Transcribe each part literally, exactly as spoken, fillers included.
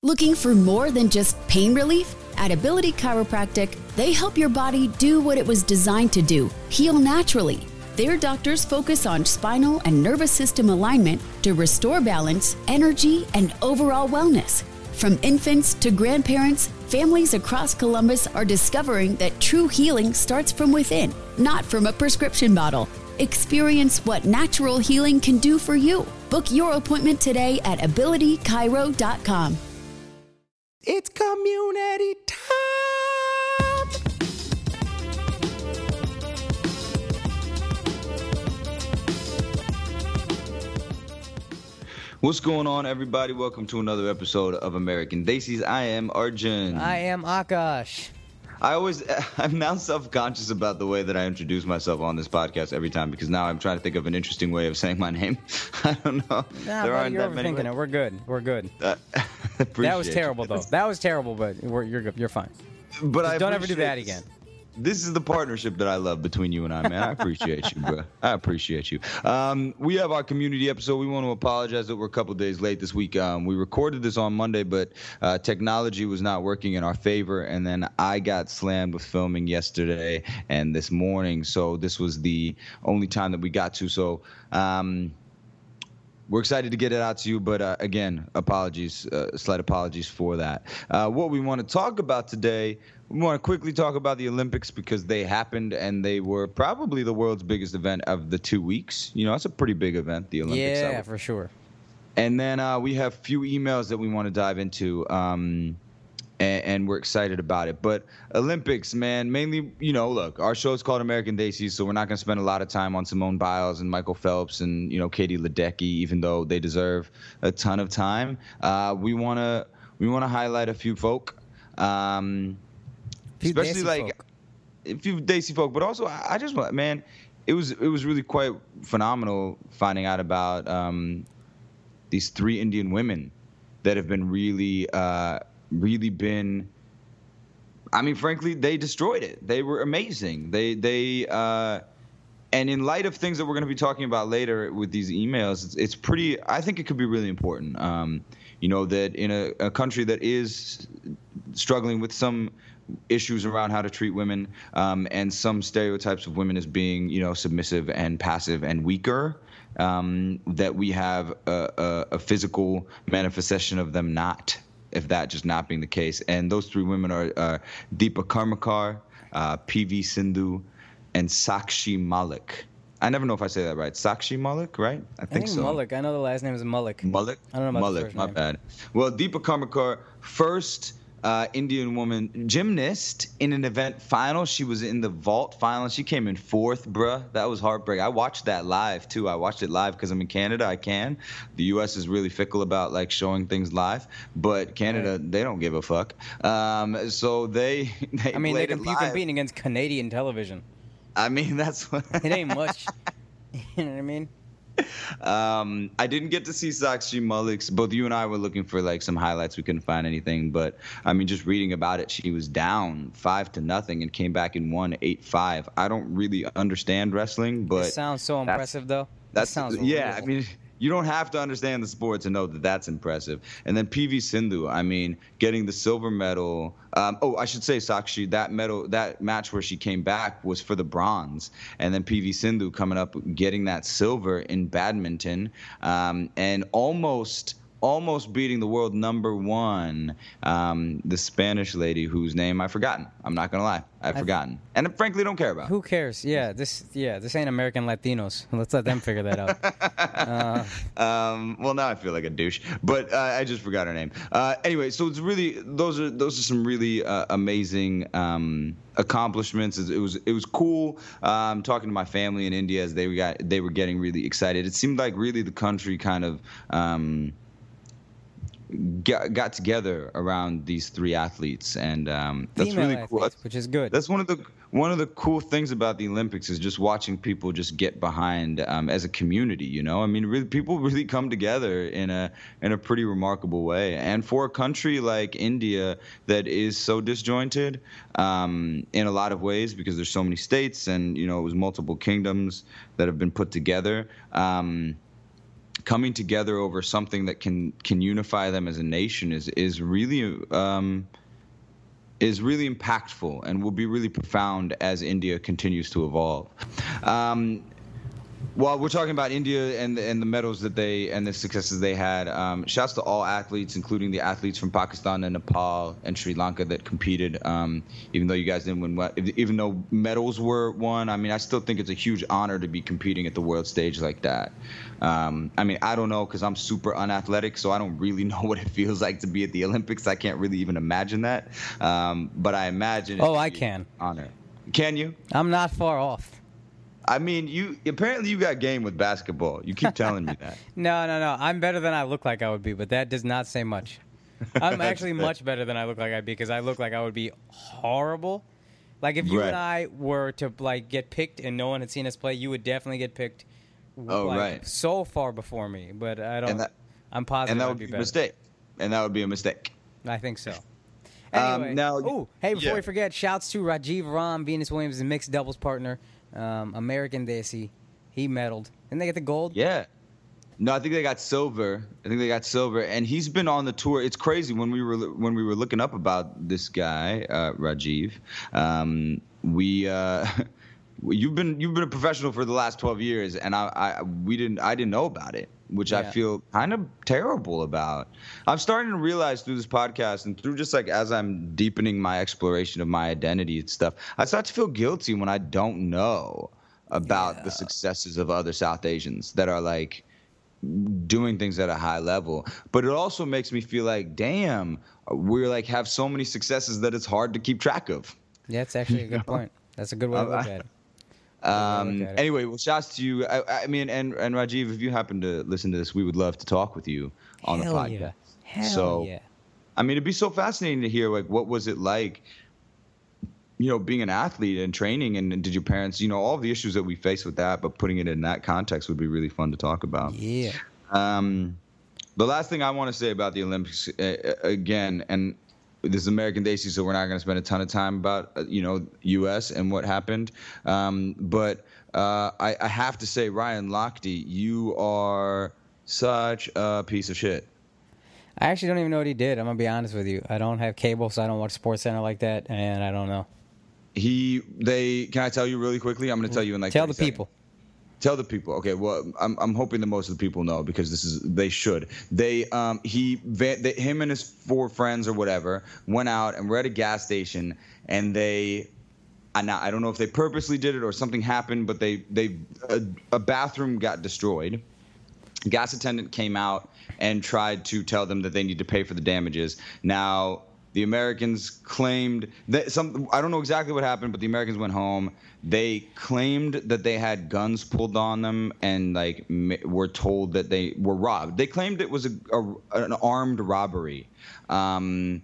Looking for more than just pain relief? At Ability Chiropractic, they help your body do what it was designed to do, heal naturally. Their doctors focus on spinal and nervous system alignment to restore balance, energy, and overall wellness. From infants to grandparents, families across Columbus are discovering that true healing starts from within, not from a prescription bottle. Experience what natural healing can do for you. Book your appointment today at ability chiro dot com. It's community time. What's going on, everybody? Welcome to another episode of American Daisies. I am Arjun. I am Akash. I always, I'm now self-conscious about the way that I introduce myself on this podcast every time because now I'm trying to think of an interesting way of saying my name. I don't know. Nah, there buddy, aren't you're that many overthinking it. We're good. We're good. Uh, that was terrible, though. That was terrible, but we're, you're good. You're fine. But I don't ever do that this. again. This is the partnership that I love between you and I, man. I appreciate you, bro. I appreciate you. Um, we have our community episode. We want to apologize that we're a couple days late this week. Um, we recorded this on Monday, but uh, technology was not working in our favor, and then I got slammed with filming yesterday and this morning, so this was the only time that we got to. So um, we're excited to get it out to you, but uh, again, apologies, uh, slight apologies for that. Uh, what we want to talk about today, we want to quickly talk about the Olympics because they happened and they were probably the world's biggest event of the two weeks. You know, it's a pretty big event, the Olympics. Yeah, for sure. And then uh, we have a few emails that we want to dive into, um, and, and we're excited about it. But Olympics, man, mainly, you know, look, our show is called American Daisies, so we're not going to spend a lot of time on Simone Biles and Michael Phelps and, you know, Katie Ledecky, even though they deserve a ton of time. Uh, we want to we want to highlight a few folk. Um Few Especially Daisy like folk. a few Daisy folk, but also I I just want, man, it was it was really quite phenomenal finding out about um, these three Indian women that have been really, uh, really been. I mean, frankly, they destroyed it. They were amazing. They they uh, and in light of things that we're going to be talking about later with these emails, it's, it's pretty. I think it could be really important. Um, you know, that in a, a country that is struggling with some issues around how to treat women, um, and some stereotypes of women as being, you know, submissive and passive and weaker, um, that we have a, a, a physical manifestation of them not, if that just not being the case. And those three women are uh, Deepa Karmakar, uh, P V Sindhu, and Sakshi Malik. I never know if I say that right. Sakshi Malik, right? I think, I think so. Malik. I know the last name is Malik. Malik? I don't know about the Malik, first my name. bad. Well, Deepa Karmakar, first uh, Indian woman gymnast in an event final. She was in the vault final. She came in fourth, bruh. That was heartbreaking. I watched that live, too. I watched it live because I'm in Canada. I can. The U S is really fickle about, like, showing things live. But Canada, right. They don't give a fuck. Um, so they, they I mean, they played comp- it live. competing against Canadian television. I mean, that's what... It ain't much. You know what I mean? Um, I didn't get to see Sakshi Malik's. Both you and I were looking for like some highlights. We couldn't find anything, but I mean, just reading about it, she was down five to nothing and came back and won eight five. I don't really understand wrestling, but It sounds so impressive, though. That sounds yeah. real. I mean, you don't have to understand the sport to know that that's impressive. And then P V Sindhu, I mean, getting the silver medal. Um, oh, I should say, Sakshi, that medal, that match where she came back was for the bronze. And then P V Sindhu coming up, getting that silver in badminton, um, and almost. Almost beating the world number one, um, the Spanish lady whose name I've forgotten. I'm not gonna lie, I've I, forgotten, and I frankly don't care about. Who cares? Yeah, this yeah, this ain't American Latinos. Let's let them figure that out. uh, um, well, now I feel like a douche, but uh, I just forgot her name. Uh, anyway, so it's really those are those are some really uh, amazing um, accomplishments. It was it was cool um, talking to my family in India as they got they were getting really excited. It seemed like really the country kind of. Um, Got, got together around these three athletes, and um, that's Female really cool. athletes, That's, which is good. That's one of the one of the cool things about the Olympics is just watching people just get behind um, as a community. You know, I mean, really, people really come together in a in a pretty remarkable way. And for a country like India that is so disjointed um, in a lot of ways because there's so many states and you know it was multiple kingdoms that have been put together. Um, coming together over something that can can unify them as a nation is is really um, is really impactful and will be really profound as India continues to evolve. Um, While we're talking about India and the, and the medals that they and the successes they had, um, shouts to all athletes, including the athletes from Pakistan and Nepal and Sri Lanka that competed. Um, even though you guys didn't win, even though medals were won, I mean, I still think it's a huge honor to be competing at the world stage like that. Um, I mean, I don't know because I'm super unathletic, so I don't really know what it feels like to be at the Olympics. I can't really even imagine that. Um, but I imagine. Oh, I can. Honor. Can you? I'm not far off. I mean, you apparently you got game with basketball. You keep telling me that. No, no, no. I'm better than I look like I would be, but that does not say much. I'm actually much better than I look like I'd be because I look like I would be horrible. Like if you Right. and I were to like get picked and no one had seen us play, you would definitely get picked. Oh, like, right. So far before me, but I don't. And that- I'm positive. And that I'd would be be a better. mistake. And that would be a mistake. I think so. Um, Anyway, now- ooh, hey, before yeah. we forget, shouts to Rajiv Ram, Venus Williams' mixed doubles partner, um, American Desi. He medaled. Didn't they get the gold? Yeah. No, I think they got silver. I think they got silver, and he's been on the tour. It's crazy when we were when we were looking up about this guy, uh, Rajiv. Um, we uh, you've been you've been a professional for the last twelve years, and I, I we didn't I didn't know about it, which I Yeah. feel kind of terrible about. I'm starting to realize through this podcast and through just like as I'm deepening my exploration of my identity and stuff, I start to feel guilty when I don't know about Yeah. the successes of other South Asians that are like doing things at a high level. But it also makes me feel like, damn, we're like have so many successes that it's hard to keep track of. Yeah, that's actually a good point. That's a good way to look at it. Um, look at it. anyway, well, shouts to you. I, I mean, and, and Rajiv, if you happen to listen to this, we would love to talk with you on Hell the podcast. yeah. Hell so, yeah. I mean, it'd be so fascinating to hear, like, what was it like, you know, being an athlete and training, and, and did your parents, you know, all the issues that we face with that, but putting it in that context would be really fun to talk about. Yeah. Um, the last thing I want to say about the Olympics, uh, again, and this is American Desi, so we're not going to spend a ton of time about, uh, you know, U S and what happened. Um, but uh, I, I have to say, Ryan Lochte, you are such a piece of shit. I actually don't even know what he did. I'm going to be honest with you. I don't have cable, so I don't watch SportsCenter like that, and I don't know. He, they, can I tell you really quickly? I'm going to tell you in like Tell the thirty people. seconds. Tell the people. Okay, well, I'm I'm hoping that most of the people know because this is they should. They um he they, him and his four friends or whatever went out and were at a gas station and they I now I don't know if they purposely did it or something happened, but they they a, a bathroom got destroyed. Gas attendant came out and tried to tell them that they need to pay for the damages. Now, the Americans claimed that some I don't know exactly what happened, but the Americans went home. They claimed that they had guns pulled on them and like m- were told that they were robbed. They claimed it was a, a an armed robbery. Um,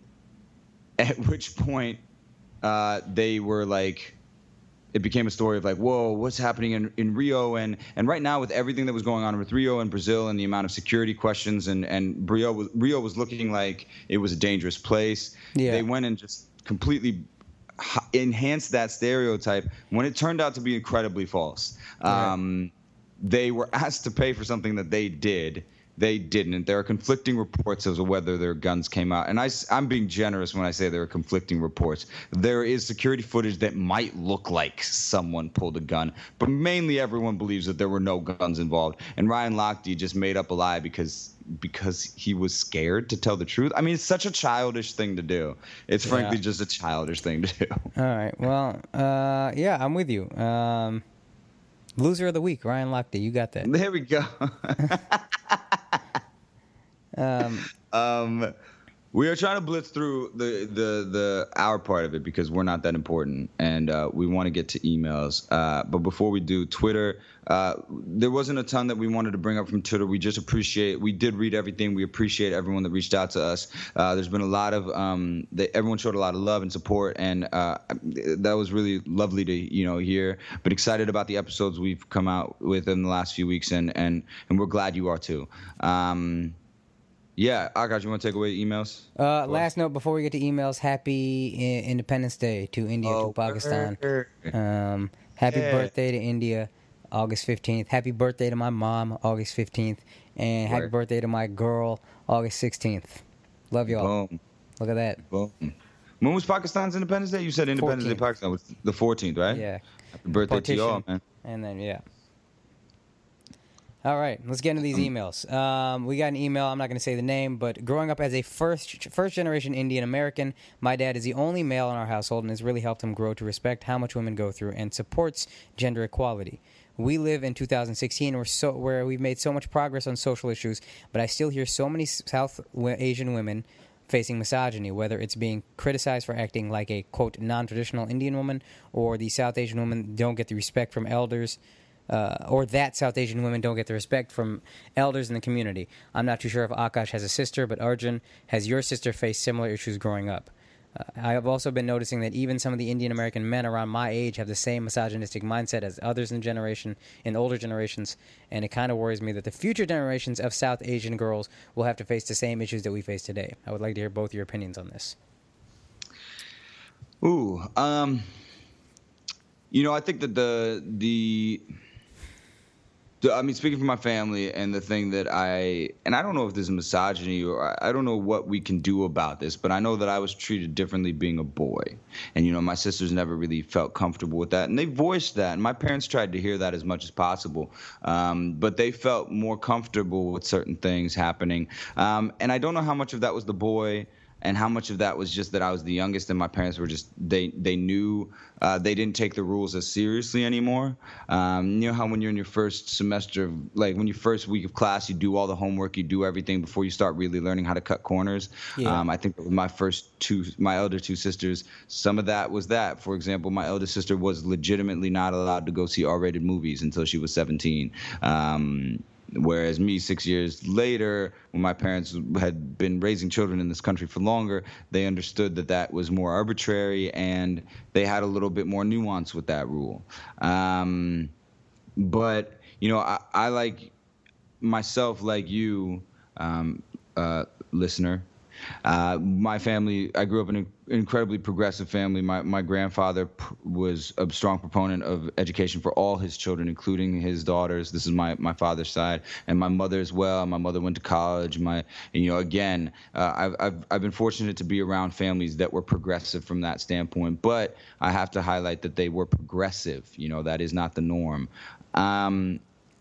at which point uh, they were like it became a story of like, whoa, what's happening in, in Rio? And and right now with everything that was going on with Rio and Brazil and the amount of security questions and, and Rio, was, Rio was looking like it was a dangerous place. Yeah. They went and just completely h- enhanced that stereotype when it turned out to be incredibly false. Right. Um, they were asked to pay for something that they did. They didn't. There are conflicting reports as to whether their guns came out. And I, I'm being generous when I say there are conflicting reports. There is security footage that might look like someone pulled a gun, but mainly everyone believes that there were no guns involved. And Ryan Lochte just made up a lie because because he was scared to tell the truth. I mean, it's such a childish thing to do. It's Yeah. frankly just a childish thing to do. All right. Well, uh, yeah, I'm with you. Um, loser of the week, Ryan Lochte. You got that. There we go. Um, Um, we are trying to blitz through the, the, the our part of it because we're not that important, and uh, we want to get to emails. Uh, but before we do, Twitter, uh, there wasn't a ton that we wanted to bring up from Twitter. We just appreciate, we did read everything. We appreciate everyone that reached out to us. Uh, there's been a lot of, um, they, everyone showed a lot of love and support, and uh, that was really lovely to, you know, hear. But excited about the episodes we've come out with in the last few weeks, and, and, and we're glad you are too. Um, Yeah, Akash, you want to take away emails? uh, last note before we get to emails: Happy I- Independence Day to India, Oh, to Pakistan. word. Um, happy Yeah. birthday to India, August fifteenth. Happy birthday to my mom, August fifteenth. And happy Right. birthday to my girl, August sixteenth. Love y'all. Boom. Look at that. Boom. When was Pakistan's Independence Day? You said Independence Day fourteenth. Pakistan was the fourteenth, right? Yeah. Happy birthday to y'all, Partition. man. And then, yeah. All right, let's get into these emails. Um, we got an email. I'm not going to say the name, but growing up as a first first generation Indian American, my dad is the only male in our household and has really helped him grow to respect how much women go through and supports gender equality. We live in two thousand sixteen where, so, where we've made so much progress on social issues, but I still hear so many South Asian women facing misogyny, whether it's being criticized for acting like a, quote, non-traditional Indian woman, or the South Asian women don't get the respect from elders, uh, or that South Asian women don't get the respect from elders in the community. I'm not too sure if Akash has a sister, but Arjun, has your sister faced similar issues growing up? Uh, I have also been noticing that even some of the Indian American men around my age have the same misogynistic mindset as others in generation, in older generations, and it kind of worries me that the future generations of South Asian girls will have to face the same issues that we face today. I would like to hear both your opinions on this. Ooh, um, you know, I think that the the. I mean, speaking for my family, and the thing that I, and I don't know if this is misogyny, or I don't know what we can do about this, but I know that I was treated differently being a boy. And, you know, my sisters never really felt comfortable with that. And they voiced that. And my parents tried to hear that as much as possible. Um, but they felt more comfortable with certain things happening. Um, and I don't know how much of that was the boy, and how much of that was just that I was the youngest and my parents were just, they they knew uh, they didn't take the rules as seriously anymore. Um, you know how when you're in your first semester, of, like when your first week of class, you do all the homework, you do everything before you start really learning how to cut corners. Yeah. Um, I think that with my first two, my elder two sisters, some of that was that. For example, my eldest sister was legitimately not allowed to go see R-rated movies until she was seventeen. Um, Whereas me, six years later, when my parents had been raising children in this country for longer, they understood that that was more arbitrary, and they had a little bit more nuance with that rule. Um, but, you know, I, I like myself, like you, um, uh, listener. Uh, my family, I grew up in an incredibly progressive family. My my grandfather p- was a strong proponent of education for all his children, including his daughters. This is my, my father's side, and my mother as well. My mother went to college. My, and, you know, again, uh, I've, I've I've been fortunate to be around families that were progressive from that standpoint. But I have to highlight that they were progressive. You know, that is not the norm. Um,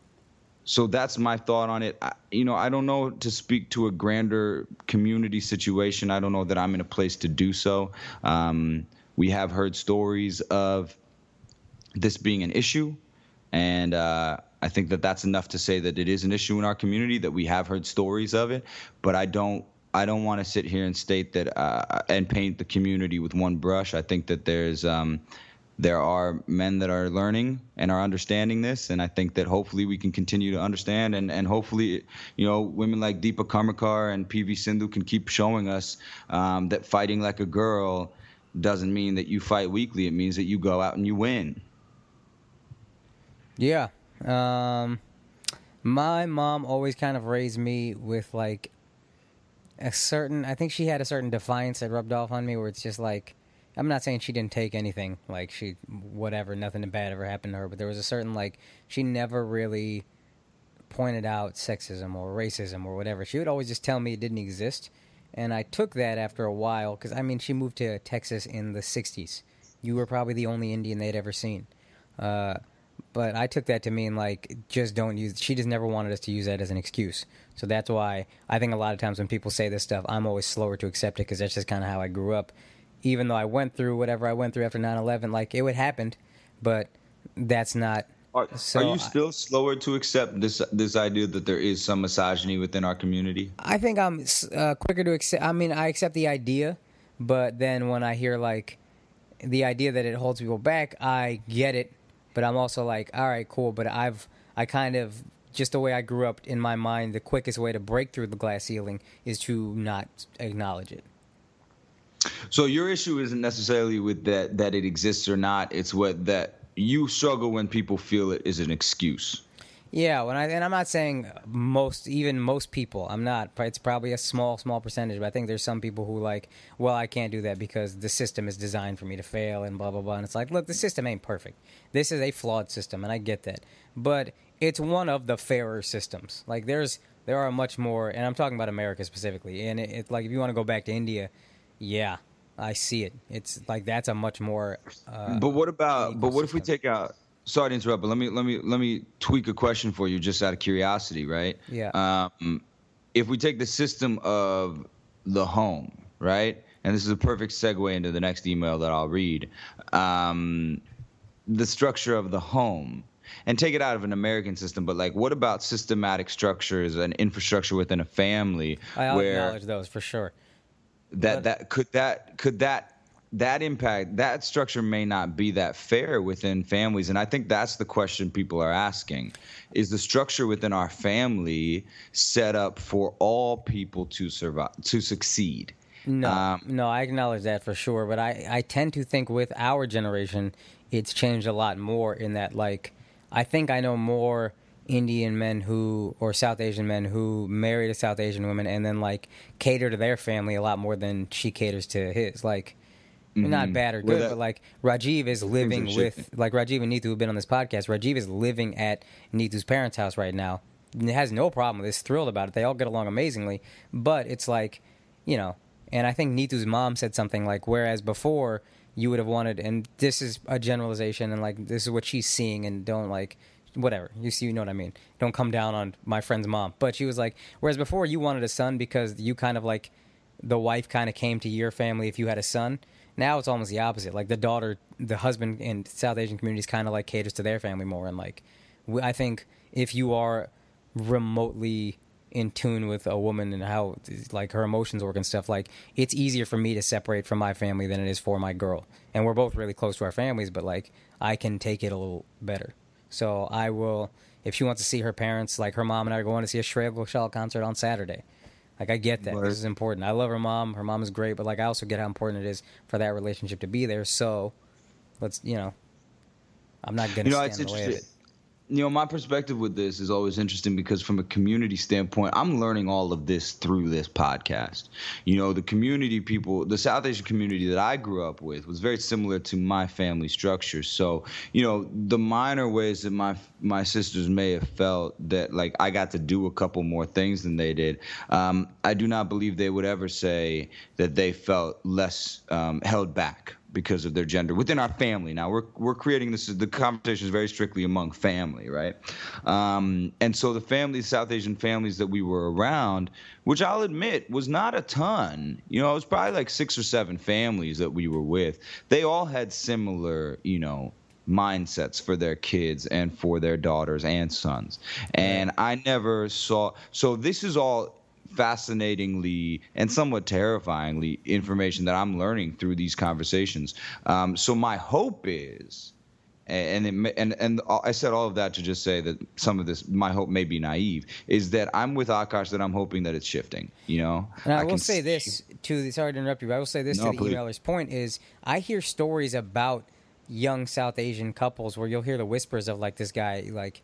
So that's my thought on it. I, you know, I don't know to speak to a grander community situation. I don't know that I'm in a place to do so. Um, we have heard stories of this being an issue, and uh, I think that that's enough to say that it is an issue in our community, that we have heard stories of it. But I don't I don't want to sit here and state that uh, and paint the community with one brush. I think that there's um, There are men that are learning and are understanding this, and I think that hopefully we can continue to understand, and, and hopefully, you know, women like Deepa Karmakar and P V Sindhu can keep showing us um, that fighting like a girl doesn't mean that you fight weakly. It means that you go out and you win. Yeah. Um, my mom always kind of raised me with, like, a certain, I think she had a certain defiance that rubbed off on me, where it's just like, I'm not saying she didn't take anything, like she, whatever, nothing bad ever happened to her, but there was a certain, like, she never really pointed out sexism or racism or whatever. She would always just tell me it didn't exist, and I took that after a while, because, I mean, she moved to Texas in the sixties. You were probably the only Indian they'd ever seen. Uh, but I took that to mean, like, just don't use, she just never wanted us to use that as an excuse. So that's why I think a lot of times when people say this stuff, I'm always slower to accept it, because that's just kind of how I grew up. Even though I went through whatever I went through after nine eleven, like, it would happen, but that's not. Are, so are you still I, slower to accept this this idea that there is some misogyny within our community? I think I'm uh, quicker to accept. I mean, I accept the idea, but then when I hear, like, the idea that it holds people back, I get it, but I'm also like, all right, cool, but I've, I kind of, just the way I grew up in my mind, the quickest way to break through the glass ceiling is to not acknowledge it. So your issue isn't necessarily with that that it exists or not. It's what that you struggle when people feel it is an excuse. Yeah, when I and I'm not saying most, even most people. I'm not. It's probably a small, small percentage. But I think there's some people who like, well, I can't do that because the system is designed for me to fail and blah blah blah. And it's like, look, the system ain't perfect. This is a flawed system, and I get that. But it's one of the fairer systems. Like, there's there are much more, and I'm talking about America specifically. And it, it like if you want to go back to India, yeah, I see it. It's like that's a much more. Uh, but what about? But what if we system. take out? Sorry to interrupt, but let me let me let me tweak a question for you, just out of curiosity, right? Yeah. Um, if we take the system of the home, right, and this is a perfect segue into the next email that I'll read, um, the structure of the home. And take it out of an American system, but like, what about systematic structures and infrastructure within a family? I'll where acknowledge those for sure. That But- that could that could that that impact that structure may not be that fair within families, and I think that's the question people are asking: is the structure within our family set up for all people to survive, to succeed? No, Um, no, I acknowledge that for sure. But I, I tend to think with our generation, it's changed a lot more in that, like, I think I know more Indian men who, or South Asian men who marry to South Asian women and then, like, cater to their family a lot more than she caters to his. Like, not bad or Well, good, that- but, like, Rajiv is living are with, shifting. like, Rajiv and Neetu have been on this podcast. Rajiv is living at Neetu's parents' house right now. And has no problem with this, thrilled about it. They all get along amazingly. But it's like, you know, and I think Neetu's mom said something like, whereas before you would have wanted, and this is a generalization, and like this is what she's seeing, and don't like, whatever, you see, you know what I mean. Don't come down on my friend's mom. But she was like, whereas before you wanted a son because you kind of like, the wife kind of came to your family if you had a son. Now it's almost the opposite. Like the daughter, the husband in South Asian communities kind of like caters to their family more. And like, we- I think if you are remotely in tune with a woman and how like her emotions work and stuff, like it's easier for me to separate from my family than it is for my girl. And we're both really close to our families, but like I can take it a little better. So I will, if she wants to see her parents, like her mom and I are going to see a Shreya Ghoshal concert on Saturday. Like I get that. Word. This is important. I love her mom. Her mom is great, but like I also get how important it is for that relationship to be there. So let's, you know, I'm not going to You know, stand it's in the way of interesting. it. You know, my perspective with this is always interesting because from a community standpoint, I'm learning all of this through this podcast. You know, the community people, the South Asian community that I grew up with was very similar to my family structure. So, you know, the minor ways that my my sisters may have felt that, like, I got to do a couple more things than they did, um, I do not believe they would ever say that they felt less um, held back because of their gender within our family. Now we're we're creating this. The conversation is very strictly among family, right? Um, and so the families, South Asian families that we were around, which I'll admit was not a ton. You know, it was probably like six or seven families that we were with. They all had similar, you know, mindsets for their kids and for their daughters and sons. And I never saw. So this is all fascinatingly and somewhat terrifyingly information that I'm learning through these conversations. Um, so my hope is, and it may, and and I said all of that to just say that some of this, my hope may be naive, is that I'm with Akash, that I'm hoping that it's shifting. You know, And I, will can say see- this to the, sorry to interrupt you, but I will say this No, to the please. emailer's point is I hear stories about young South Asian couples where you'll hear the whispers of like this guy like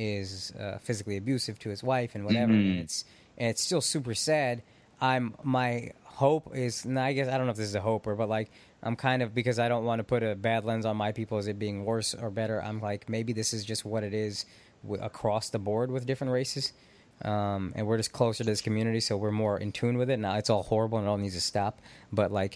is uh, physically abusive to his wife and whatever, Mm-hmm. and it's and it's still super sad. I'm my hope is, and I guess I don't know if this is a hope or, but like I'm kind of, because I don't want to put a bad lens on my people as it being worse or better. I'm like, maybe this is just what it is w- across the board with different races. Um, and we're just closer to this community, so we're more in tune with it. Now, it's all horrible and it all needs to stop. But, like,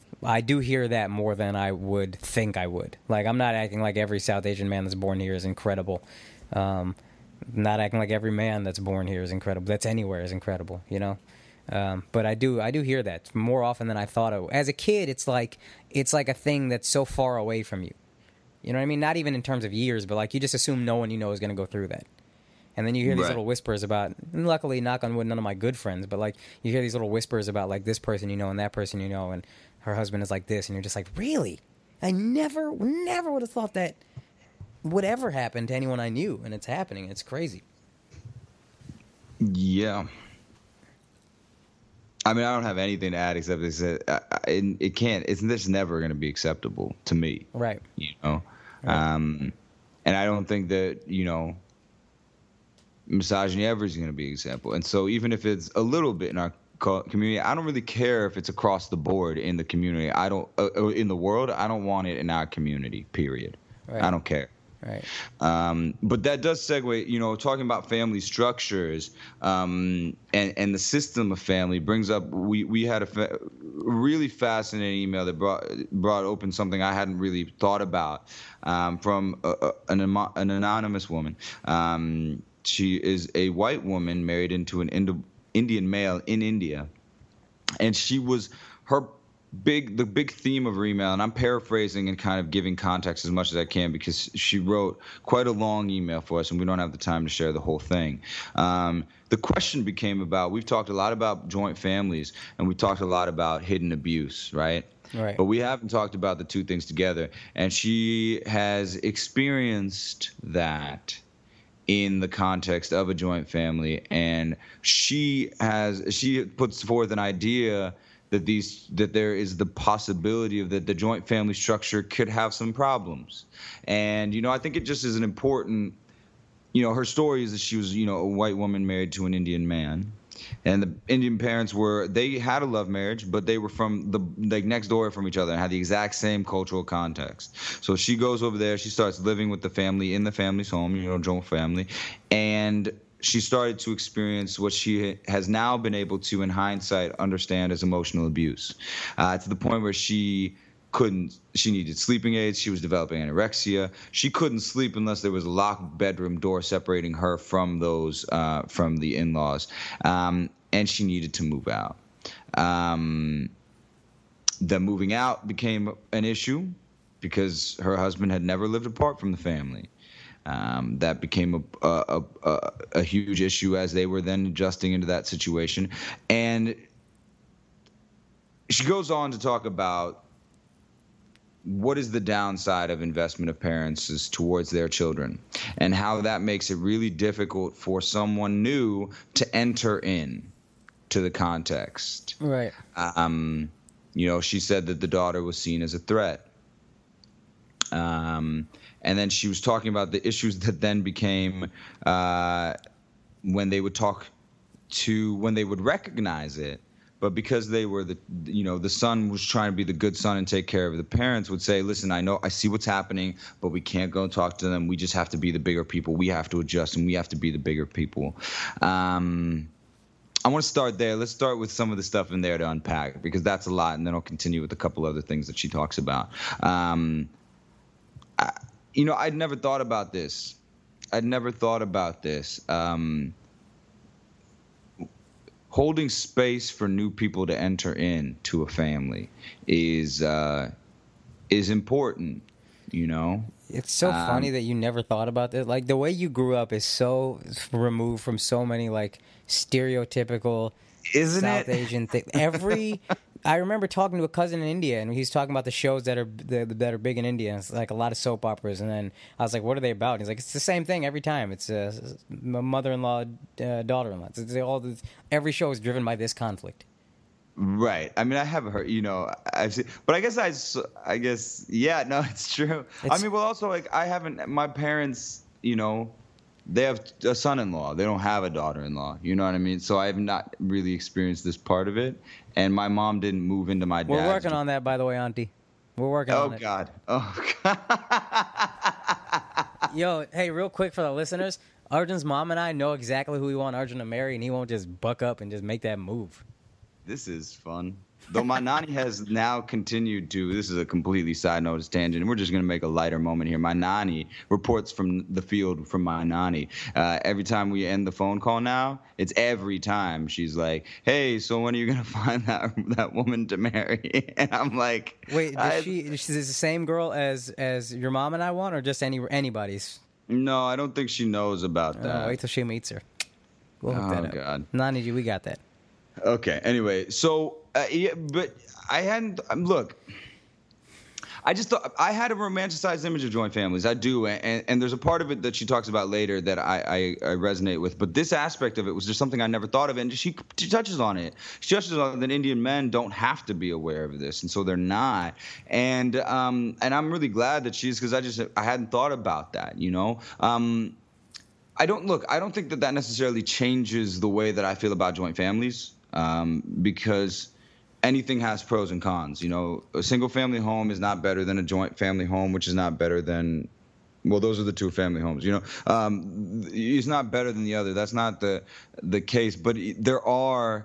I do hear that more than I would think I would. Like, I'm not acting like every South Asian man that's born here is incredible. Um, not acting like every man that's born here is incredible. That's anywhere is incredible, you know? Um, but I do, I do hear that more often than I thought it would. As a kid, it's like, it's like a thing that's so far away from you. You know what I mean? Not even in terms of years, but like you just assume no one you know is going to go through that. And then you hear these Right. little whispers about, and luckily, knock on wood, none of my good friends, but like you hear these little whispers about like this person you know and that person you know, and her husband is like this, and you're just like, really? I never, never would have thought that would ever happen to anyone I knew, and it's happening. It's crazy. Yeah. I mean, I don't have anything to add except they said I, I, it, it can't. It's this never going to be acceptable to me. Right. You know, Right. um, and I don't think that you know misogyny ever is going to be an example. And so even if it's a little bit in our co- community, I don't really care if it's across the board in the community. I don't uh, uh, in the world. I don't want it in our community. Period. Right. I don't care. Right. Um, but that does segue, you know, talking about family structures um, and, and the system of family brings up, we, we had a fa- really fascinating email that brought brought open something I hadn't really thought about um, from a, a, an, an anonymous woman. Um, she is a white woman married into an Indo- Indian male in India. And she was, her big the big theme of her email, and I'm paraphrasing and kind of giving context as much as I can because she wrote quite a long email for us and we don't have the time to share the whole thing. Um, the question became about, we've talked a lot about joint families and we talked a lot about hidden abuse, right? Right. But we haven't talked about the two things together. And she has experienced that in the context of a joint family, and she has she puts forth an idea that these that there is the possibility of that the joint family structure could have some problems. And you know, I think it just is an important, you know, her story is that she was, you know, a white woman married to an Indian man, and the Indian parents were, they had a love marriage, but they were from the like next door from each other and had the exact same cultural context. So she goes over there, she starts living with the family in the family's home, you know, joint family, and she started to experience what she has now been able to, in hindsight, understand as emotional abuse, uh, to the point where she couldn't, she needed sleeping aids. She was developing anorexia. She couldn't sleep unless there was a locked bedroom door separating her from those, uh, from the in-laws. Um, and she needed to move out. Um, the moving out became an issue because her husband had never lived apart from the family. Um, that became a, a, a, a huge issue as they were then adjusting into that situation. And she goes on to talk about what is the downside of investment of parents is towards their children and how that makes it really difficult for someone new to enter in to the context. Right. Um, you know, she said that the daughter was seen as a threat. Um, and then she was talking about the issues that then became uh, when they would talk to, when they would recognize it, but because they were the, you know, the son was trying to be the good son and take care of the parents would say, listen, I know, I see what's happening, but we can't go and talk to them. We just have to be the bigger people. We have to adjust and we have to be the bigger people. Um, I want to start there. Let's start with some of the stuff in there to unpack because that's a lot. And then I'll continue with a couple other things that she talks about. Um, I, you know, I'd never thought about this. I'd never thought about this. Um, holding space for new people to enter in to a family is uh, is important, you know? It's so Um, funny that you never thought about this. Like, the way you grew up is so removed from so many, like, stereotypical Isn't South it? Asian things. Every... I remember talking to a cousin in India, and he's talking about the shows that are that are big in India. It's like a lot of soap operas, and then I was like, "What are they about?" And he's like, "It's the same thing every time. It's a, a mother-in-law, uh, daughter-in-law. It's, it's all this, every show is driven by this conflict." Right. I mean, I have heard, you know, I've seen, but I guess I, s- I guess, yeah, no, it's true. I It's- mean, well, also, like, I haven't, my parents, you know, they have a son-in-law. They don't have a daughter-in-law. You know what I mean? So I have not really experienced this part of it. And my mom didn't move into my dad's. We're working on that, by the way, Auntie. We're working Oh, on it. God. Oh, God. Yo, hey, real quick for the listeners, Arjun's mom and I know exactly who we want Arjun to marry, and he won't just buck up and just make that move. This is fun. Though my nanny has now continued to, this is a completely side note, it's tangent, and we're just going to make a lighter moment here. My nanny reports from the field from my nanny. Uh, every time we end the phone call now, it's every time she's like, hey, so when are you going to find that that woman to marry? And I'm like... Wait, does I, she? Is this the same girl as as your mom and I want, or just any anybody's? No, I don't think she knows about Uh, that. wait till she meets her. We'll hook Oh, that up. God. Nani, we got that. Okay. Anyway, so uh, yeah, but I hadn't. Um, look, I just thought I had a romanticized image of joint families. I do, and, and there's a part of it that she talks about later that I, I, I resonate with. But this aspect of it was just something I never thought of, and she, she touches on it. She touches on that Indian men don't have to be aware of this, and so they're not. And um, and I'm really glad that she's, because I just I hadn't thought about that. You know. Um, I don't look. I don't think that that necessarily changes the way that I feel about joint families, um, because anything has pros and cons. You know, a single family home is not better than a joint family home, which is not better than Well, those are the two family homes. You know, um, it's not better than the other. That's not the the case. But there are.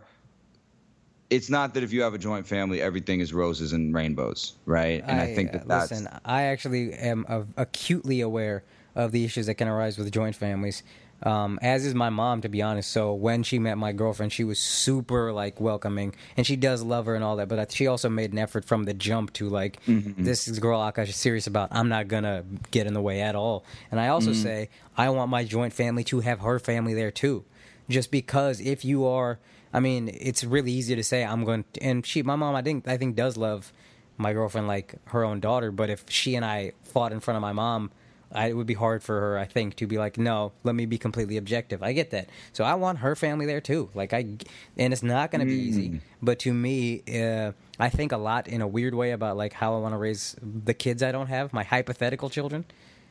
It's not that if you have a joint family, everything is roses and rainbows, right? And I, I think that that's. Listen, I actually am uh, acutely aware of the issues that can arise with joint families. Um, as is my mom, to be honest. So when she met my girlfriend, she was super like welcoming, and she does love her and all that. But she also made an effort from the jump to like, mm-hmm. this is girl Akash is serious about. I'm not gonna get in the way at all. And I also mm-hmm. say I want my joint family to have her family there too, just because if you are, I mean, it's really easy to say I'm going. To, and she, my mom, I think, I think does love my girlfriend like her own daughter. But if she and I fought in front of my mom, I, it would be hard for her, I think, to be like, no, let me be completely objective. I get that. So I want her family there, too. Like I, and it's not going to be mm. easy. But to me, uh, I think a lot in a weird way about, like, how I want to raise the kids I don't have, my hypothetical children.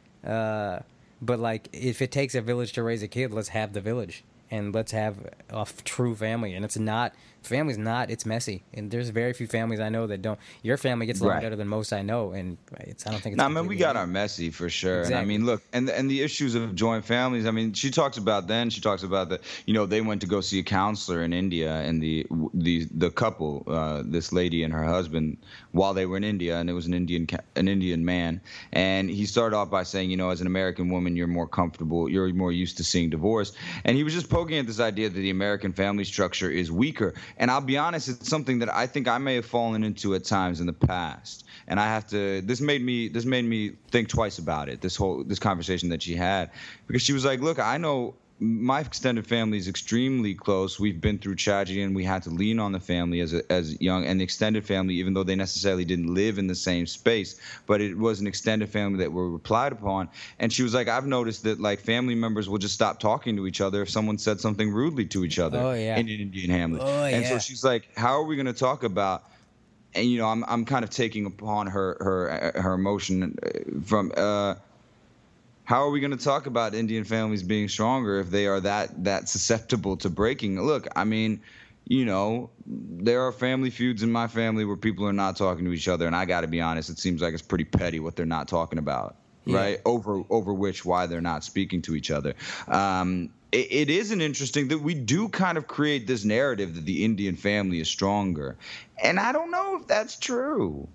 Uh, but, like, if it takes a village to raise a kid, let's have the village. And let's have a f- true family. And it's not, family's not, it's messy. And there's very few families I know that don't. Your family gets along right. better than most I know. And it's, I don't think it's. No, I mean, we got our messy for sure. Exactly. And I mean, look, and, and the issues of joint families, I mean, she talks about then, she talks about the, you know, they went to go see a counselor in India, and the, the, the couple, uh, this lady and her husband, while they were in India, and it was an Indian, an Indian man. And he started off by saying, you know, as an American woman, you're more comfortable, you're more used to seeing divorce. And he was just poking at this idea that the American family structure is weaker. And I'll be honest, it's something that I think I may have fallen into at times in the past. And I have to, this made me, this made me think twice about it, this whole, this conversation that she had, because she was like, look, I know my extended family is extremely close. We've been through tragedy, and we had to lean on the family as a, as young, and the extended family, even though they necessarily didn't live in the same space, but it was an extended family that were relied upon. And she was like, I've noticed that like family members will just stop talking to each other if someone said something rudely to each other oh, yeah. in an Indian family. Oh, and yeah. so she's like, how are we going to talk about? And you know, I'm I'm kind of taking upon her her her emotion from. Uh, How are we going to talk about Indian families being stronger if they are that that susceptible to breaking? Look, I mean, you know, there are family feuds in my family where people are not talking to each other, and I got to be honest, it seems like it's pretty petty what they're not talking about, yeah. right? Over over which why they're not speaking to each other. Um, it, it is an interesting that we do kind of create this narrative that the Indian family is stronger, and I don't know if that's true.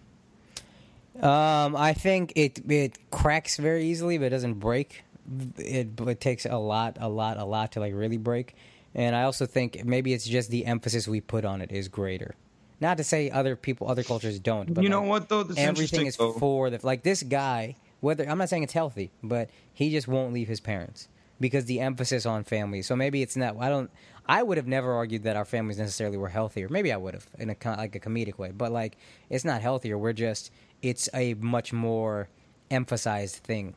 Um, I think it it cracks very easily, but it doesn't break. It it takes a lot, a lot, a lot to like really break. And I also think maybe it's just the emphasis we put on it is greater. Not to say other people, other cultures don't. But you know like, what though? That's everything is though. for the like this guy. Whether I'm not saying it's healthy, but he just won't leave his parents because the emphasis on family. So maybe it's not. I don't. I would have never argued that our families necessarily were healthier. Maybe I would have in a like a comedic way, but like it's not healthier. We're just. It's a much more emphasized thing.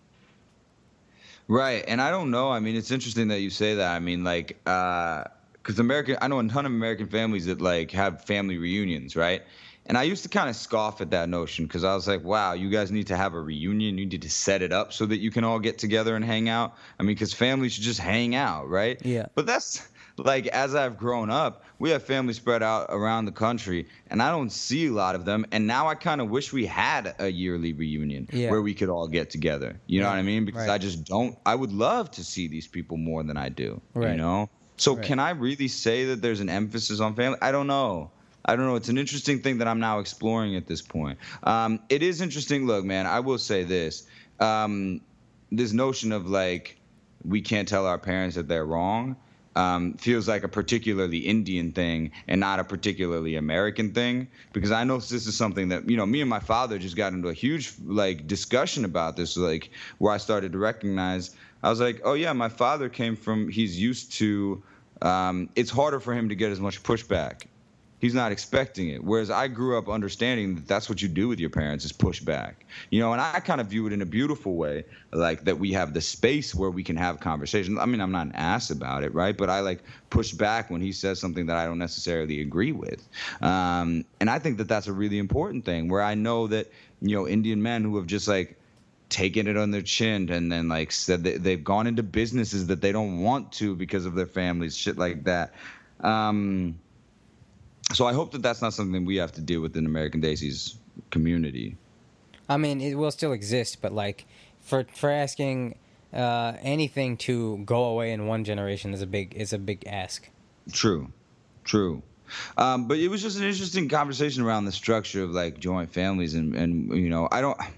Right. And I don't know. I mean, it's interesting that you say that. I mean, like, uh, because American, I know a ton of American families that, like, have family reunions, right? And I used to kind of scoff at that notion because I was like, wow, you guys need to have a reunion. You need to set it up so that you can all get together and hang out. I mean, because families should just hang out, right? Yeah. But that's... Like, as I've grown up, we have families spread out around the country, and I don't see a lot of them. And now I kind of wish we had a yearly reunion yeah. where we could all get together. You know yeah. what I mean? Because right. I just don't – I would love to see these people more than I do, right. you know? So right. can I really say that there's an emphasis on family? I don't know. I don't know. It's an interesting thing that I'm now exploring at this point. Um, it is interesting. Look, man, I will say this. Um, this notion of, like, we can't tell our parents that they're wrong – Um, feels like a particularly Indian thing and not a particularly American thing, because I know this is something that, you know, me and my father just got into a huge like discussion about this, like where I started to recognize, I was like, oh yeah, my father came from, he's used to, um, it's harder for him to get as much pushback. He's not expecting it. Whereas I grew up understanding that that's what you do with your parents is push back. You know, and I kind of view it in a beautiful way, like that we have the space where we can have conversations. I mean, I'm not an ass about it, right? But I like push back when he says something that I don't necessarily agree with. Um, and I think that that's a really important thing where I know that, you know, Indian men who have just like taken it on their chin and then like said that they've gone into businesses that they don't want to because of their families, shit like that. Um, So I hope that that's not something we have to deal with in American Daisy's community. I mean, it will still exist, but like for for asking uh, anything to go away in one generation is a big is a big ask. True, true. Um, but it was just an interesting conversation around the structure of like joint families, and and you know, I don't.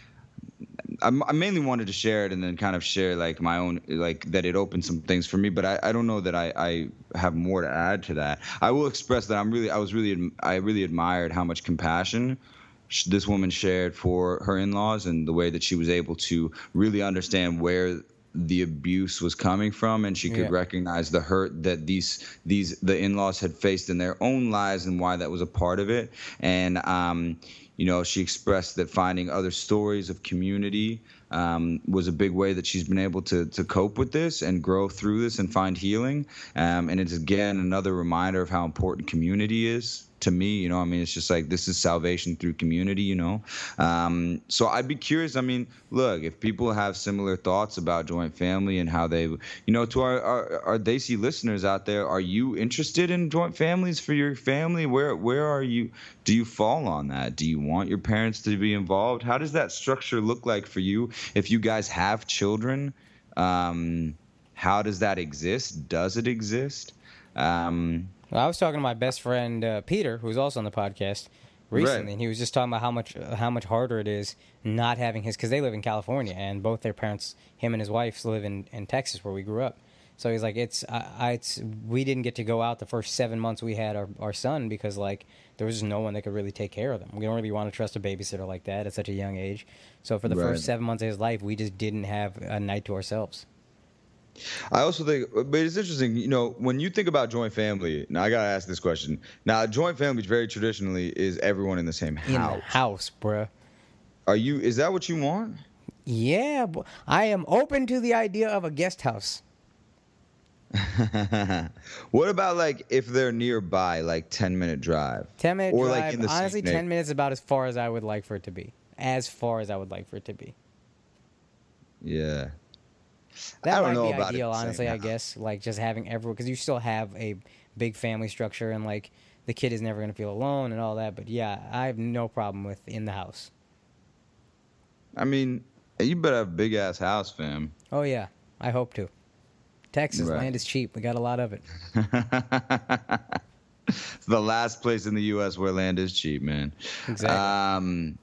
I mainly wanted to share it and then kind of share like my own, like that it opened some things for me, but I, I don't know that I, I have more to add to that. I will express that I'm really, I was really, I really admired how much compassion this woman shared for her in-laws and the way that she was able to really understand where the abuse was coming from, and she could yeah. recognize the hurt that these these the in-laws had faced in their own lives and why that was a part of it. And um you know, she expressed that finding other stories of community um, was a big way that she's been able to to cope with this and grow through this and find healing. Um, and it's, again, another reminder of how important community is to me. You know, I mean, it's just like this is salvation through community, you know. Um, so I'd be curious. I mean, look, if people have similar thoughts about joint family and how they, you know, to our, our, our Desi listeners out there, are you interested in joint families for your family? Where where are you? Do you fall on that? Do you want your parents to be involved? How does that structure look like for you? If you guys have children, um, how does that exist? Does it exist? Um, Well, I was talking to my best friend uh, Peter, who's also on the podcast recently, right. and he was just talking about how much uh, how much harder it is not having his, because they live in California, and both their parents, him and his wife, live in, in Texas, where we grew up. So he's like, it's I, I it's we didn't get to go out the first seven months we had our, our son because like there was just no one that could really take care of them. We don't really want to trust a babysitter like that at such a young age. So for the right. first seven months of his life, we just didn't have a night to ourselves. I also think, but it's interesting, you know, when you think about joint family, now I got to ask this question. Now, a joint family very traditionally is everyone in the same house. In the house, bruh. Are you, is that what you want? Yeah, I am open to the idea of a guest house. What about like if they're nearby, like ten minute drive? ten minute or drive, like in the honestly, same ten minutes is about as far as I would like for it to be. As far as I would like for it to be. Yeah. That I don't might know be about ideal, it honestly, I guess. Like, just having everyone... Because you still have a big family structure, and, like, the kid is never going to feel alone and all that. But, yeah, I have no problem with in the house. I mean, you better have a big-ass house, fam. Oh, yeah. I hope to. Texas, right. land is cheap. We got a lot of it. It's the last place in the U S where land is cheap, man. Exactly. Um...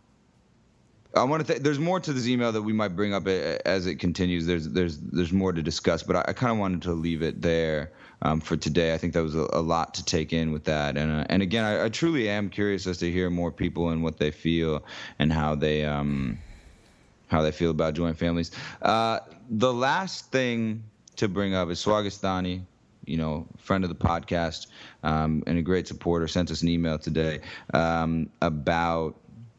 I want to. Th- there's more to this email that we might bring up as it continues. There's there's there's more to discuss, but I, I kind of wanted to leave it there um, for today. I think that was a, a lot to take in with that, and uh, and again, I, I truly am curious as to hear more people and what they feel and how they um how they feel about joint families. Uh, the last thing to bring up is Swagistani, you know, friend of the podcast um, and a great supporter, sent us an email today um, about.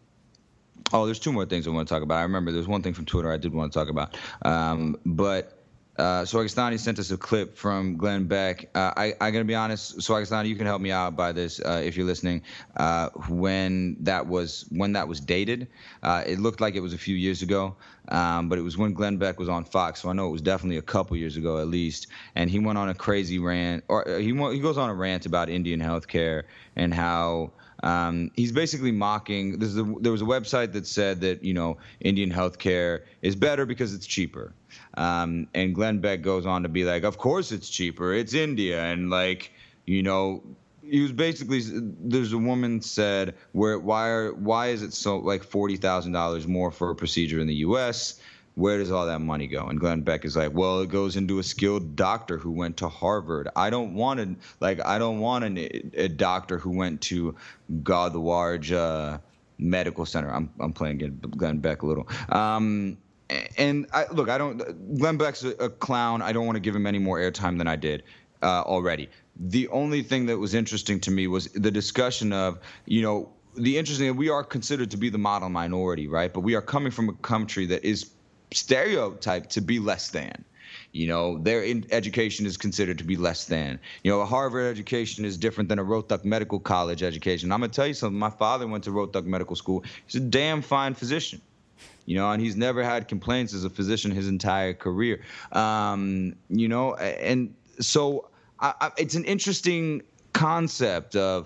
Oh, there's two more things I want to talk about. I remember there's one thing from Twitter I did want to talk about. Um, but uh, Swagistani sent us a clip from Glenn Beck. Uh, I, I'm going to be honest, Swagistani, you can help me out by this uh, if you're listening. Uh, when that was when that was dated, uh, it looked like it was a few years ago, um, but it was when Glenn Beck was on Fox, so I know it was definitely a couple years ago at least. And he went on a crazy rant, or he he goes on a rant about Indian healthcare and how. Um, he's basically mocking. This is a, there was a website that said that you know Indian healthcare is better because it's cheaper, um, and Glenn Beck goes on to be like, "Of course it's cheaper. It's India," and like you know, he was basically. There's a woman said, "Where why are why is it so like forty thousand dollars more for a procedure in the U S? Where does all that money go?" And Glenn Beck is like, well, it goes into a skilled doctor who went to Harvard. I don't want to, like, I don't want an, a doctor who went to Godawarj uh, Medical Center. I'm I'm playing Glenn Beck a little. Um, and I, look, I don't. Glenn Beck's a, a clown. I don't want to give him any more airtime than I did uh, already. The only thing that was interesting to me was the discussion of, you know, the interesting. We are considered to be the model minority, right? But we are coming from a country that is stereotyped to be less than. You know, their in education is considered to be less than. You know, a Harvard education is different than a Rothak Medical College education. I'm going to tell you something. My father went to Rothak Medical School. He's a damn fine physician. You know, and he's never had complaints as a physician his entire career. Um, you know, and so I, I, it's an interesting concept of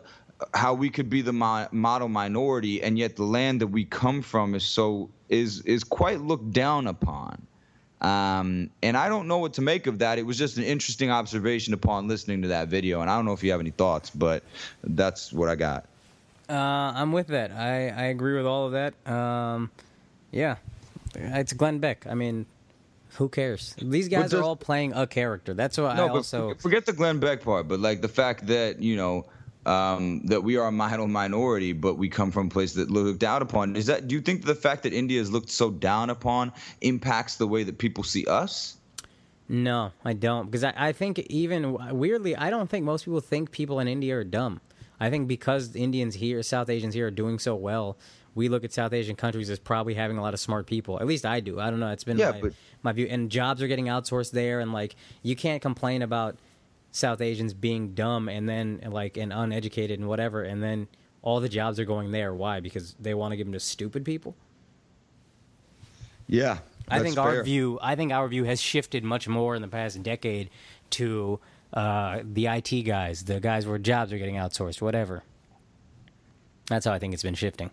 how we could be the mo- model minority, and yet the land that we come from is so is is quite looked down upon. Um, and I don't know what to make of that. It was just an interesting observation upon listening to that video, and I don't know if you have any thoughts, but that's what I got. Uh, I'm with that. I, I agree with all of that. Um, yeah, it's Glenn Beck. I mean, who cares? These guys does, are all playing a character. That's what no, I but also forget the Glenn Beck part, but like the fact that you know um, that we are a model minority, but we come from a place that looked down upon. Is that? Do you think the fact that India is looked so down upon impacts the way that people see us? No, I don't, because I, I think even weirdly, I don't think most people think people in India are dumb. I think because Indians here, South Asians here, are doing so well, we look at South Asian countries as probably having a lot of smart people. At least I do. I don't know. It's been yeah, my, but, my view. And jobs are getting outsourced there, and like you can't complain about South Asians being dumb and then like and uneducated and whatever, and then all the jobs are going there. Why? Because they want to give them to stupid people. Yeah, I think our fair. view. I think our view has shifted much more in the past decade to uh, the I T guys, the guys where jobs are getting outsourced, whatever. That's how I think it's been shifting.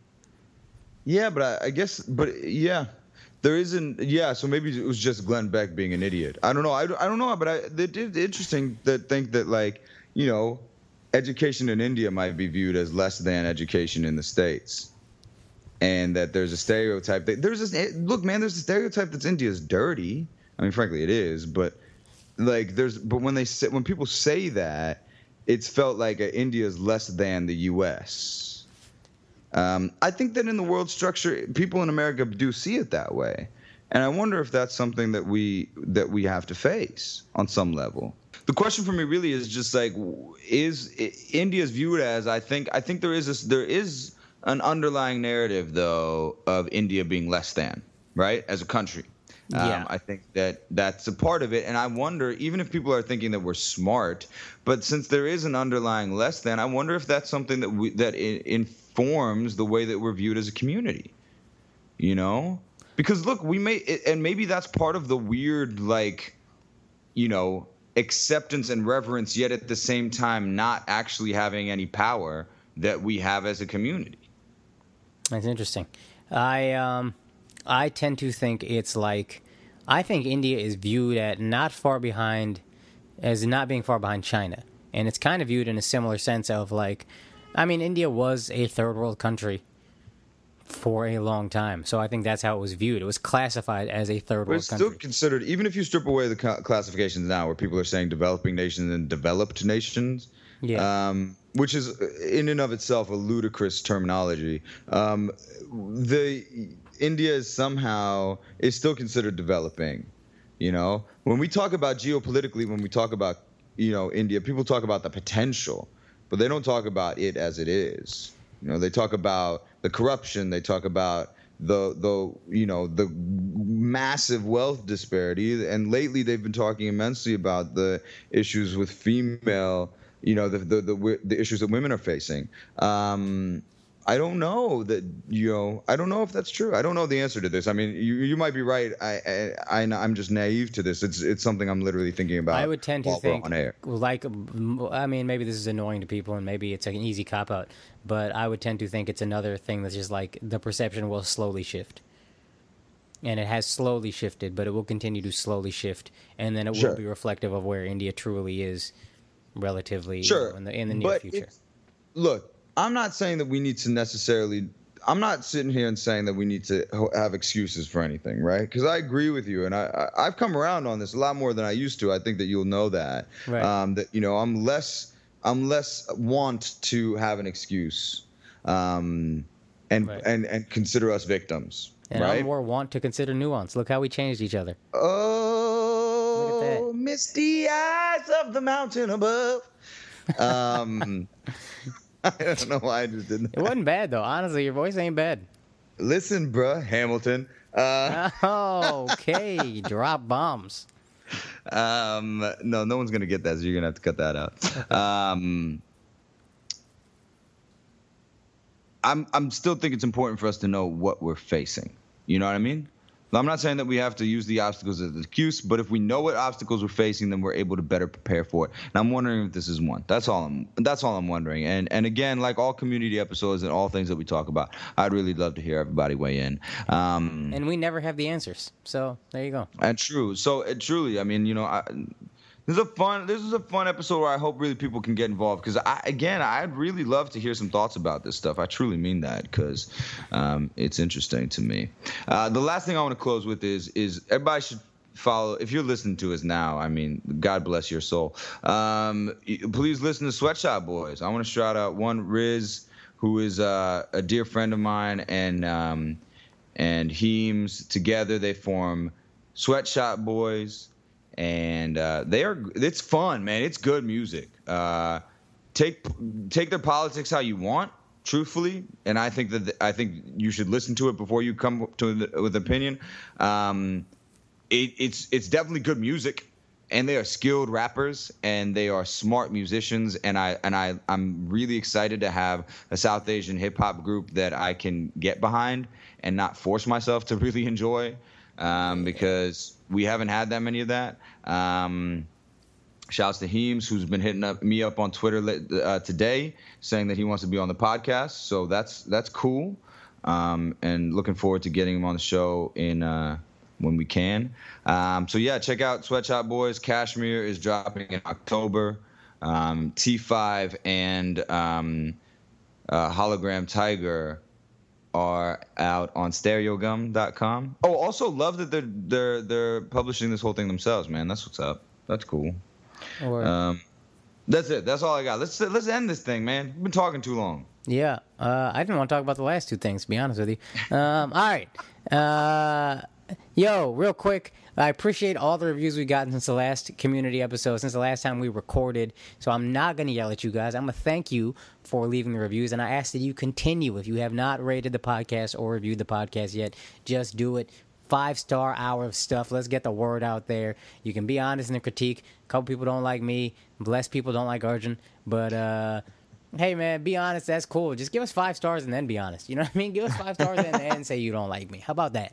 Yeah, but I, I guess, but yeah, there isn't. Yeah, so maybe it was just Glenn Beck being an idiot. I don't know. I, I don't know, but I, it is interesting that think that like you know, education in India might be viewed as less than education in the States, and that there's a stereotype. That, there's this look, man. There's a stereotype that India's dirty. I mean, frankly, it is, but like there's, but when they say when people say that, it's felt like uh, India is less than the U S. Um, I think that in the world structure, people in America do see it that way, and I wonder if that's something that we that we have to face on some level. The question for me really is just like, is India's viewed as? I think I think there is this, there is an underlying narrative though of India being less than, right, as a country. Yeah. Um, I think that that's a part of it, and I wonder, even if people are thinking that we're smart, but since there is an underlying less than, I wonder if that's something that we, that informs the way that we're viewed as a community. You know, because look, we may, and maybe that's part of the weird, like, you know, acceptance and reverence, yet at the same time not actually having any power that we have as a community. That's interesting. I um. I tend to think it's like, I think India is viewed at not far behind, as not being far behind China. And it's kind of viewed in a similar sense of like, I mean, India was a third world country for a long time. So I think that's how it was viewed. It was classified as a third But world it's country. still considered, even if you strip away the ca- classifications now where people are saying developing nations and developed nations, Yeah. um, which is in and of itself a ludicrous terminology. Um, the India is somehow is still considered developing. You know, when we talk about geopolitically, when we talk about, you know, India, people talk about the potential, but they don't talk about it as it is. You know, they talk about the corruption. They talk about the the you know the massive wealth disparity, and lately they've been talking immensely about the issues with female. You know, the the the, the issues that women are facing. Um, I don't know that, you know, I don't know if that's true. I don't know the answer to this. I mean, you you might be right. I, I, I I'm just naive to this. It's it's something I'm literally thinking about. I would tend to while we're think, on air. like, I mean, maybe this is annoying to people and maybe it's like an easy cop out, but I would tend to think it's another thing that's just like the perception will slowly shift. And it has slowly shifted, but it will continue to slowly shift, and then it Sure. will be reflective of where India truly is relatively Sure. you know, in the in the near But future. it's- Look, I'm not saying that we need to necessarily. I'm not sitting here and saying that we need to ho- have excuses for anything, right? Because I agree with you, and I, I I've come around on this a lot more than I used to. I think that you'll know that. Right. Um, that you know, I'm less I'm less want to have an excuse, um, and Right. and and consider us victims, And right? I'm more want to consider nuance. Look how we changed each other. Oh, Look at that. misty eyes of the mountain above. Um, I don't know why I just did It that. wasn't bad though. Honestly, your voice ain't bad. Listen, bruh, Hamilton. Uh, Oh, okay, drop bombs. um, no, no one's gonna get that, so you're gonna have to cut that out. Um, I'm, I'm still think it's important for us to know what we're facing. You know what I mean? I'm not saying that we have to use the obstacles as an excuse, but if we know what obstacles we're facing, then we're able to better prepare for it. And I'm wondering if this is one. That's all I'm. That's all I'm wondering. And and again, like all community episodes and all things that we talk about, I'd really love to hear everybody weigh in. Um, and we never have the answers, so there you go. And true. So uh, truly, I mean, you know, I, this is a fun. This is a fun episode where I hope really people can get involved because I, again, I'd really love to hear some thoughts about this stuff. I truly mean that because um, it's interesting to me. Uh, the last thing I want to close with is is everybody should follow. If you're listening to us now, I mean, God bless your soul. Um, please listen to Sweatshop Boys. I want to shout out one Riz, who is uh, a dear friend of mine, and um, and Heems. Together they form Sweatshop Boys. And uh, they are. It's fun, man. It's good music. Uh, take take their politics how you want, truthfully. And I think that I think you should listen to it before you come to the, with opinion. Um, it, it's it's definitely good music, and they are skilled rappers, and they are smart musicians. And I and I I'm really excited to have a South Asian hip hop group that I can get behind and not force myself to really enjoy. Um, because we haven't had that many of that. Um, shouts to Heems, who's been hitting up me up on Twitter uh, today, saying that he wants to be on the podcast. So that's that's cool, um, and looking forward to getting him on the show in uh, when we can. Um, so yeah, check out Sweatshop Boys. Kashmir is dropping in October. Um, T five and um, uh, Hologram Tiger are out on stereogum dot com. Oh, also love that they're they're they're publishing this whole thing themselves, man. That's what's up. That's cool. Or, um, that's it. That's all I got. Let's let's end this thing, man. We've been talking too long. Yeah, uh, I didn't want to talk about the last two things, to be honest with you. Um, all right. Uh, yo, real quick, I appreciate all the reviews we've gotten since the last community episode, since the last time we recorded. So I'm not going to yell at you guys. I'm going to thank you for leaving the reviews, and I ask that you continue. If you have not rated the podcast or reviewed the podcast yet, just do it. Five-star hour of stuff. Let's get the word out there. You can be honest in the critique. A couple people don't like me. Less people don't like Arjun. But, uh... hey, man, be honest. That's cool. Just give us five stars and then be honest. You know what I mean? Give us five stars and then say you don't like me. How about that?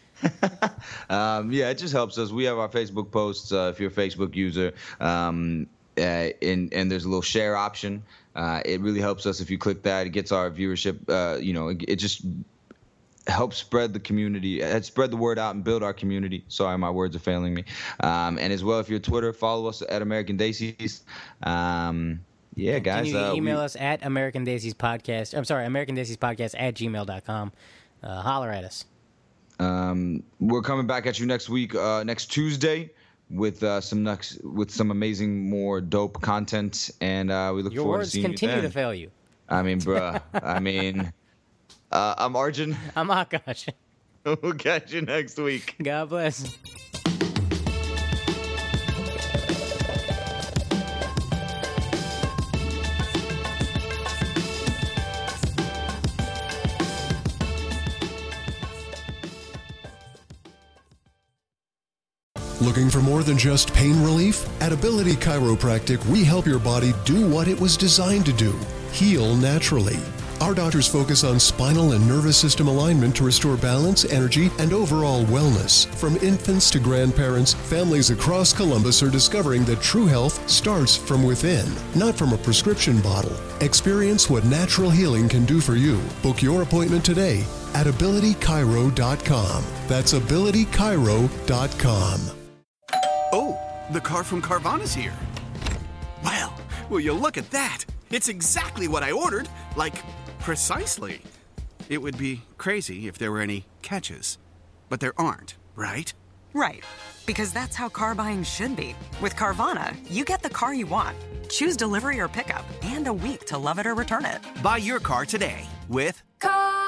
um, yeah, it just helps us. We have our Facebook posts. Uh, if you're a Facebook user, um, uh, and and there's a little share option. Uh, it really helps us if you click that. It gets our viewership. Uh, you know, it, it just helps spread the community, uh, spread the word out, and build our community. Sorry, my words are failing me. Um, and as well, if you're Twitter, follow us at American Daisies. Um, Yeah, guys. Can you uh, email we, us at American Daisies Podcast? I'm sorry, American Daisies Podcast at gmail dot com. Uh, holler at us. Um, we're coming back at you next week, uh, next Tuesday, with uh, some next, with some amazing, more dope content, and uh, we look Your forward words to seeing continue you then. to fail you. I mean, bruh. I mean, uh, I'm Arjun. I'm Akash. We'll catch you next week. God bless. Looking for more than just pain relief? At Ability Chiropractic, we help your body do what it was designed to do, heal naturally. Our doctors focus on spinal and nervous system alignment to restore balance, energy, and overall wellness. From infants to grandparents, families across Columbus are discovering that true health starts from within, not from a prescription bottle. Experience what natural healing can do for you. Book your appointment today at ability chiro dot com. That's ability chiro dot com. Oh, the car from Carvana's here. Well, will you look at that? It's exactly what I ordered, like, precisely. It would be crazy if there were any catches, but there aren't, right? Right, because that's how car buying should be. With Carvana, you get the car you want. Choose delivery or pickup, and a week to love it or return it. Buy your car today with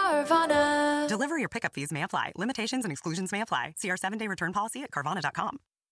Carvana. Delivery or pickup fees may apply. Limitations and exclusions may apply. See our seven-day return policy at Carvana dot com.